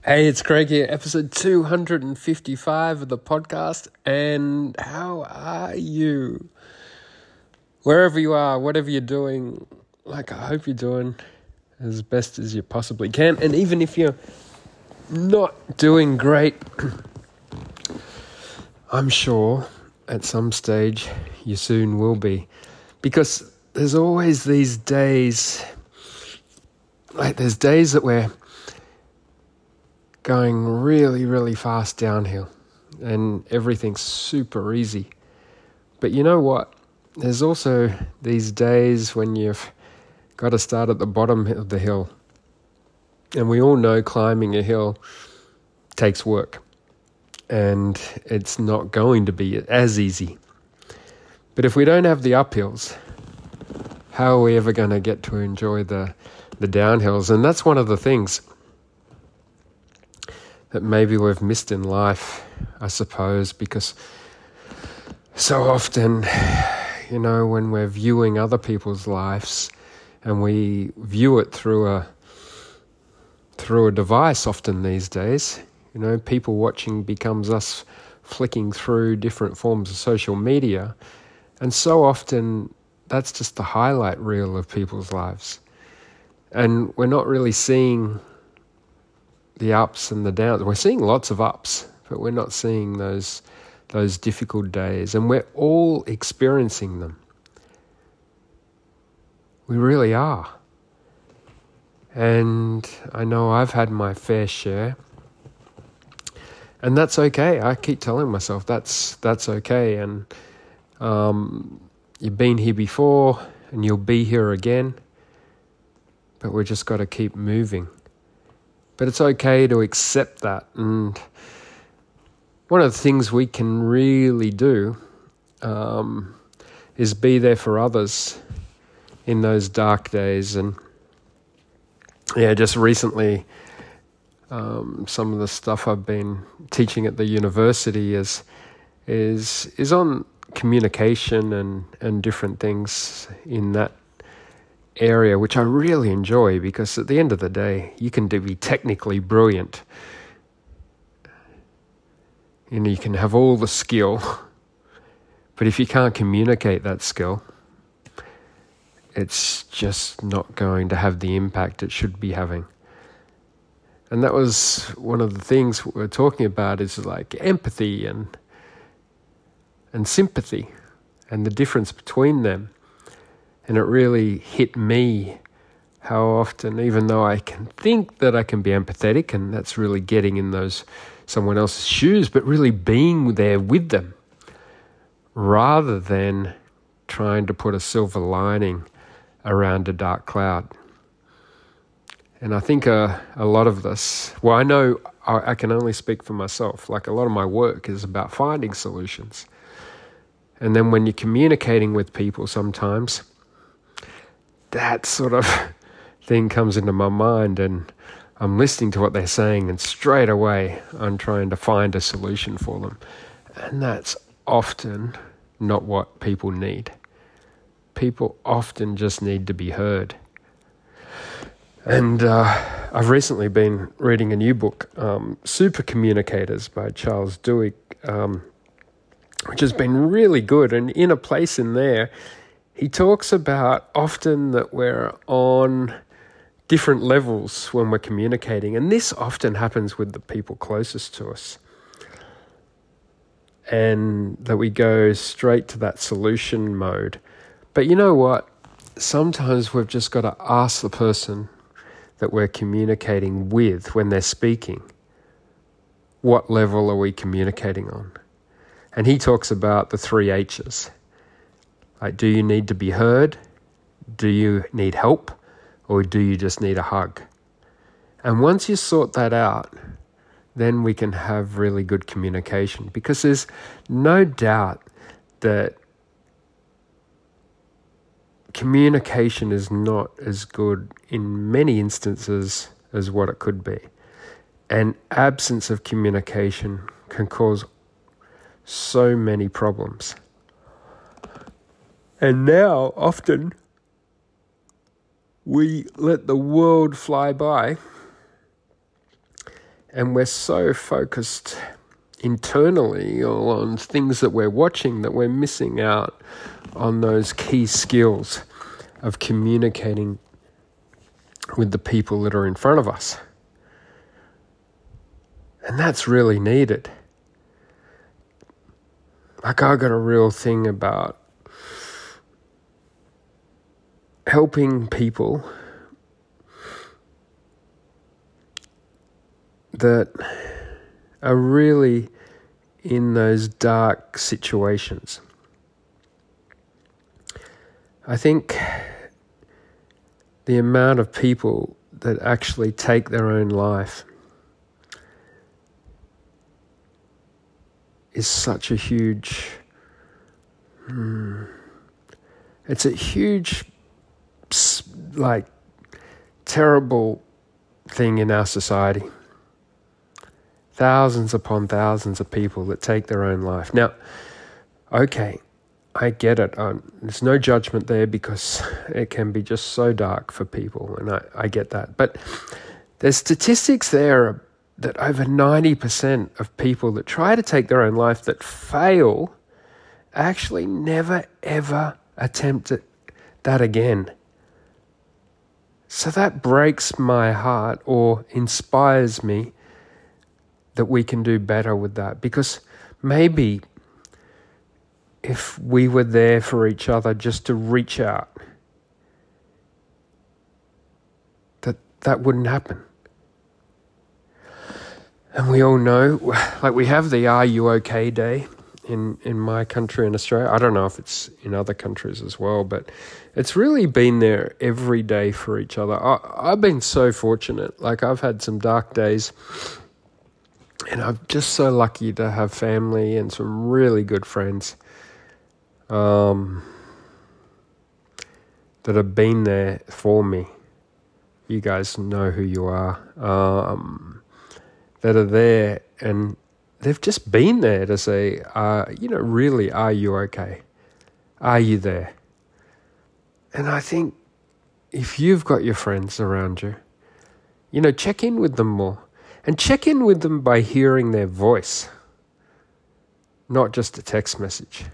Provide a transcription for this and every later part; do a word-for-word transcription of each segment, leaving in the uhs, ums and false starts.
Hey, it's Craig here, episode two hundred fifty-five of the podcast, and how are you? Wherever you are, whatever you're doing, like, I hope you're doing as best as you possibly can, and even if you're not doing great, I'm sure at some stage you soon will be, because there's always these days, like there's days that we're going really, really fast downhill and everything's super easy. But you know what? There's also these days when you've got to start at the bottom of the hill. And we all know climbing a hill takes work and it's not going to be as easy. But if we don't have the uphills, how are we ever going to get to enjoy the, the downhills? And that's one of the things that maybe we've missed in life, I suppose, because so often, you know, when we're viewing other people's lives and we view it through a through a device often these days, you know, people watching becomes us flicking through different forms of social media, and so often that's just the highlight reel of people's lives. And we're not really seeing the ups and the downs. We're seeing lots of ups, but we're not seeing those those difficult days, and we're all experiencing them. We really are. And I know I've had my fair share, and that's okay. I keep telling myself that's that's okay, and um, you've been here before and you'll be here again, but we've just got to keep moving. But it's okay to accept that. And one of the things we can really do um, is be there for others in those dark days. And yeah, just recently, um, some of the stuff I've been teaching at the university is is is on communication and, and different things in that area, which I really enjoy, because at the end of the day, you can be technically brilliant. You know, you can have all the skill, but if you can't communicate that skill, it's just not going to have the impact it should be having. And that was one of the things we're talking about, is like empathy and and sympathy and the difference between them. And it really hit me how often, even though I can think that I can be empathetic, and that's really getting in those someone else's shoes, but really being there with them rather than trying to put a silver lining around a dark cloud. And I think uh, a lot of this, well, I know I, I can only speak for myself. Like, a lot of my work is about finding solutions. And then when you're communicating with people sometimes, that sort of thing comes into my mind, and I'm listening to what they're saying, and straight away I'm trying to find a solution for them. And that's often not what people need. People often just need to be heard. And uh, I've recently been reading a new book, um, Super Communicators by Charles Duhigg, um, which has been really good. And in a place in there, he talks about often that we're on different levels when we're communicating, and this often happens with the people closest to us, and that we go straight to that solution mode. But you know what? Sometimes we've just got to ask the person that we're communicating with when they're speaking, what level are we communicating on? And he talks about the three H's. Like, do you need to be heard? Do you need help? Or do you just need a hug? And once you sort that out, then we can have really good communication, because there's no doubt that communication is not as good in many instances as what it could be. And absence of communication can cause so many problems. And now, often, we let the world fly by And we're so focused internally on things that we're watching that we're missing out on those key skills of communicating with the people that are in front of us. And that's really needed. Like, I got a real thing about helping people that are really in those dark situations. I think the amount of people that actually take their own life is such a huge, hmm, it's a huge, like, terrible thing in our society. Thousands upon thousands of people that take their own life. Now, okay, I get it. Um, there's no judgment there because it can be just so dark for people, and I, I get that. But there's statistics there that over ninety percent of people that try to take their own life that fail actually never, ever attempt it, that again. So that breaks my heart or inspires me that we can do better with that. Because maybe if we were there for each other just to reach out, that that wouldn't happen. And we all know, like, we have the Are You OK Day in, in my country in Australia. I don't know if it's in other countries as well, but it's really been there every day for each other. I, I've been so fortunate. Like, I've had some dark days, and I'm just so lucky to have family and some really good friends um, that have been there for me. You guys know who you are. Um, that are there, and they've just been there to say, uh, you know, really, are you okay? Are you there? And I think if you've got your friends around you, you know, check in with them more. And check in with them by hearing their voice, not just a text message.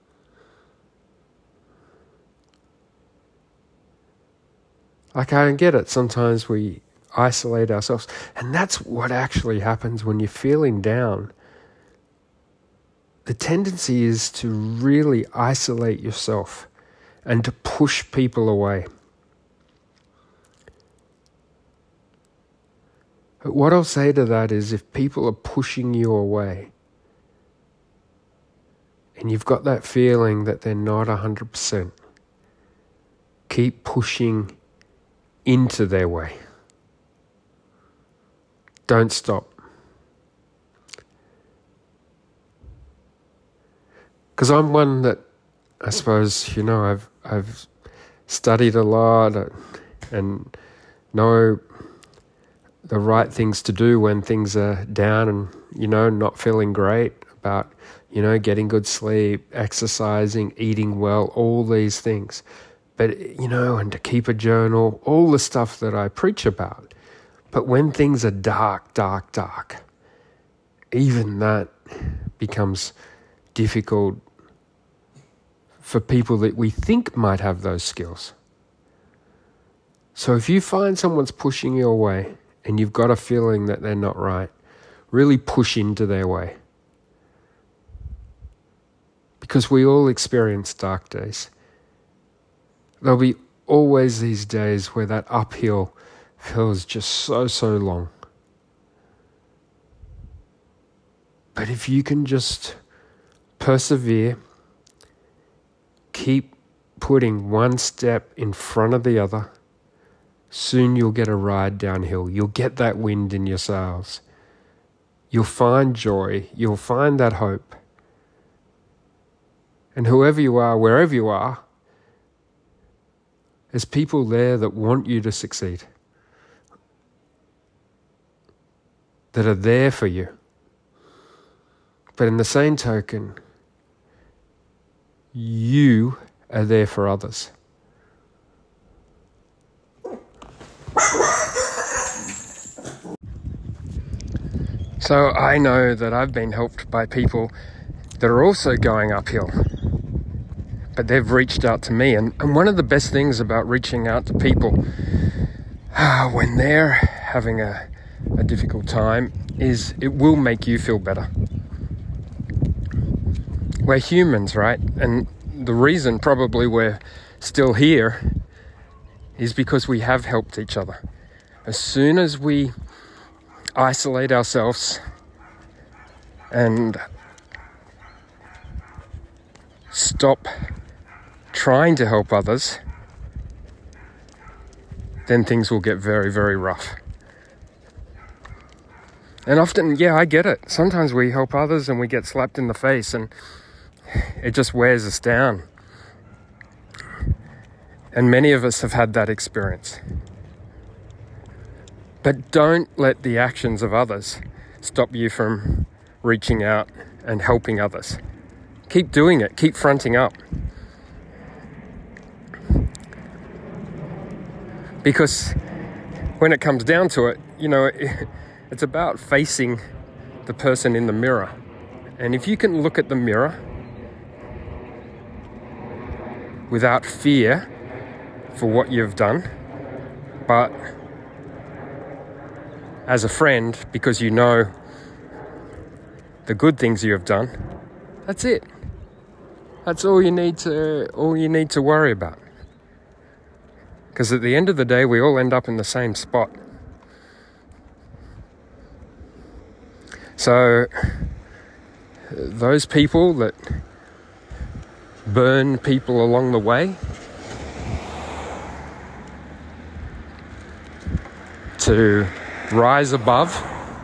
Like, I get it. Sometimes we isolate ourselves. And that's what actually happens when you're feeling down. The tendency is to really isolate yourself and to push people away. But what I'll say to that is, if people are pushing you away and you've got that feeling that they're not one hundred percent, keep pushing into their way. Don't stop. Because I'm one that, I suppose, you know, I've I've studied a lot and know the right things to do when things are down and, you know, not feeling great, about, you know, getting good sleep, exercising, eating well, all these things. But, you know, and to keep a journal, all the stuff that I preach about. But when things are dark, dark, dark, even that becomes difficult for people that we think might have those skills. So if you find someone's pushing you away and you've got a feeling that they're not right, really push into their way. Because we all experience dark days. There'll be always these days where that uphill feels just so, so long. But if you can just persevere, keep putting one step in front of the other, soon you'll get a ride downhill. You'll get that wind in your sails. You'll find joy. You'll find that hope. And whoever you are, wherever you are, there's people there that want you to succeed, that are there for you. But in the same token, you are there for others. So I know that I've been helped by people that are also going uphill, but they've reached out to me. And, and one of the best things about reaching out to people uh, when they're having a, a difficult time is it will make you feel better. We're humans, right? And the reason probably we're still here is because we have helped each other. As soon as we isolate ourselves and stop trying to help others, then things will get very, very rough. And often, yeah, I get it. Sometimes we help others and we get slapped in the face and it just wears us down. And many of us have had that experience. But don't let the actions of others stop you from reaching out and helping others. Keep doing it. Keep fronting up. Because when it comes down to it, you know, it's about facing the person in the mirror. And if you can look at the mirror without fear for what you've done, but as a friend, because you know the good things you have done, that's it. That's all you need to all you need to worry about. Because at the end of the day, we all end up in the same spot. So those people that burn people along the way, to rise above,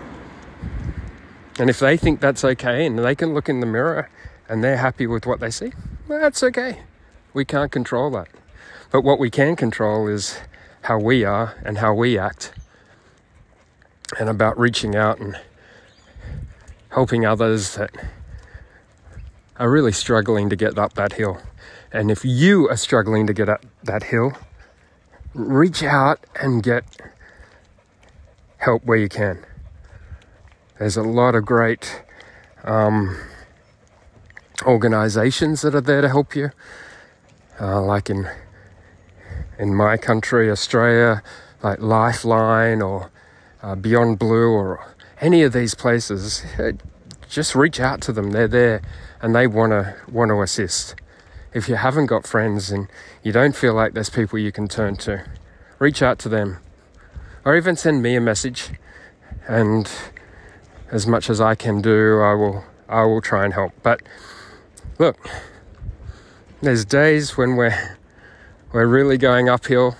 and if they think that's okay and they can look in the mirror and they're happy with what they see, well, that's okay. We can't control that. But what we can control is how we are and how we act, and about reaching out and helping others that are really struggling to get up that hill. And if you are struggling to get up that hill, reach out and get help where you can. There's a lot of great um, organizations that are there to help you. Uh, like in in my country, Australia, like Lifeline or uh, Beyond Blue or any of these places, just reach out to them. They're there and they want to want to assist. If you haven't got friends and you don't feel like there's people you can turn to, reach out to them. Or even send me a message, and as much as I can do, I will I will try and help. But look, there's days when we're we're really going uphill,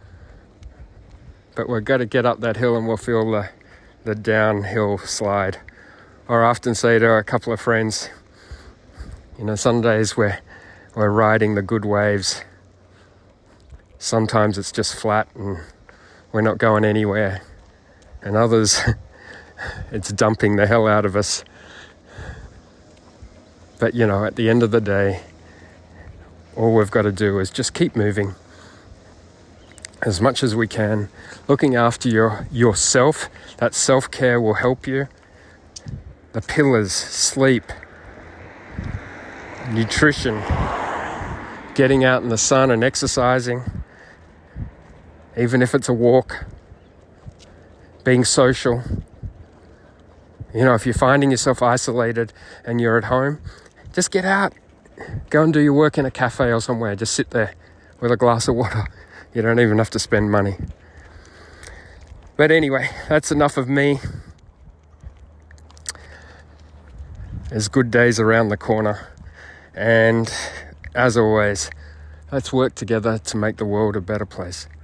but we've got to get up that hill and we'll feel the the downhill slide. Or I often say to a couple of friends, you know, some days we're we're riding the good waves. Sometimes it's just flat and we're not going anywhere, and others, it's dumping the hell out of us. But, you know, at the end of the day, all we've got to do is just keep moving as much as we can, looking after your yourself. That self-care will help you. The pillars: sleep, nutrition, getting out in the sun and exercising, even if it's a walk, being social. You know, if you're finding yourself isolated and you're at home, just get out. Go and do your work in a cafe or somewhere. Just sit there with a glass of water. You don't even have to spend money. But anyway, that's enough of me. There's good days around the corner. And as always, let's work together to make the world a better place.